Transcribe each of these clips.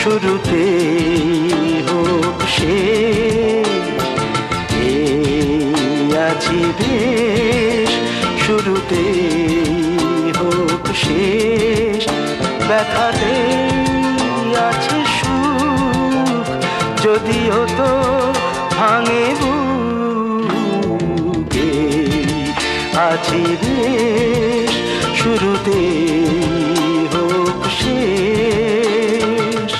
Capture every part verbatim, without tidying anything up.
শুরুতে হোক শেষ, এই আছি বেশ। শুরুতে হোক শেষ, ব্যথাতে আছে সুখ, যদিও তো ভাঙে বুকে আছি বেশ। শুরুতে হোক শেষ।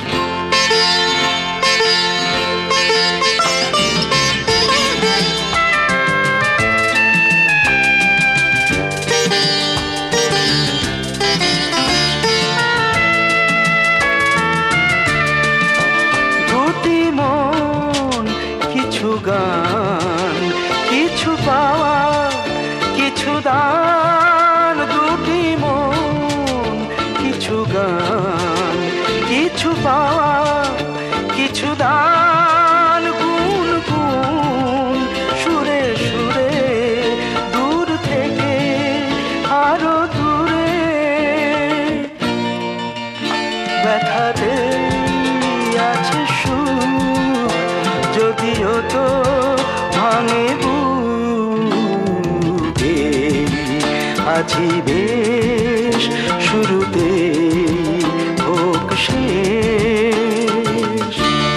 দুটি মন, কিছু গান, কিছু পাওয়া, কিছু দান। দুটি মন, কিছু গান, কিছু পাওয়া, কিছু দান। গুন গুন সুরে সুরে, দূর থেকে আরো দূরে, ব্যথাতে আছে সুখ, যদিও তো ভাঙে বুকে আছি বেশ। শুরুতে হোক শেষ।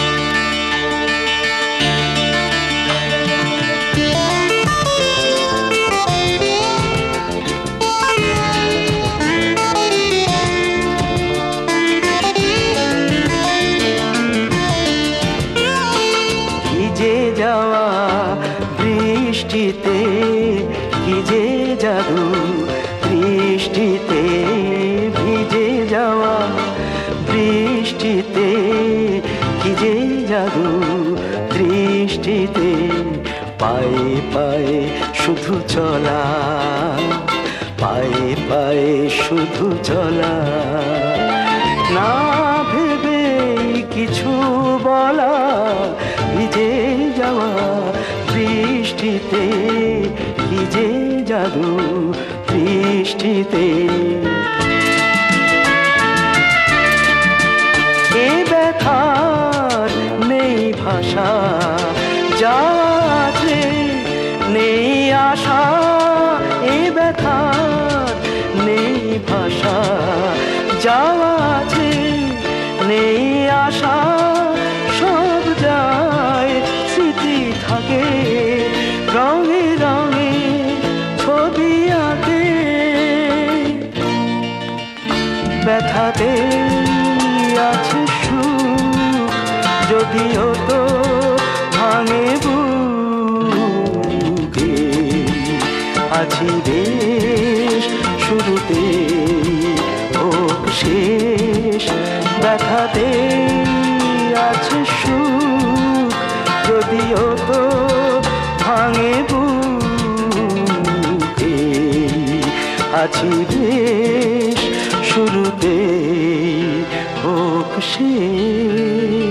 ভিজে যাওয়া বৃষ্টিতে, কি যে জাদু বৃষ্টিতে। ভিজে যাওয়া বৃষ্টিতে, কি যে জাদু দৃষ্টিতে। পায়ে পায়ে শুধু চলা, পায়ে পায়ে শুধু চলা। না ভেবে কিছু বলা, ভিজে যাওয়া বৃষ্টিতে, কি যে জাদু বৃষ্টিতে। এ ব্যথার নেই ভাষা, যা আছে নেই আশা। এ ব্যথার নেই ভাষা, যা আছে নেই আশা। সব যায়, স্মৃতি থাকে, রঙে রঙে ছবি আঁকে। ব্যথাতে আছে সুখ, যদিও তো ভাঙে বুকে আছি বেশ। শুরুতে হোক শেষ, ব্যথাতে আছে সুখ, যদিও তো ভাঙে বুকে আছি বেশ। শুরুতে হোক শেষ।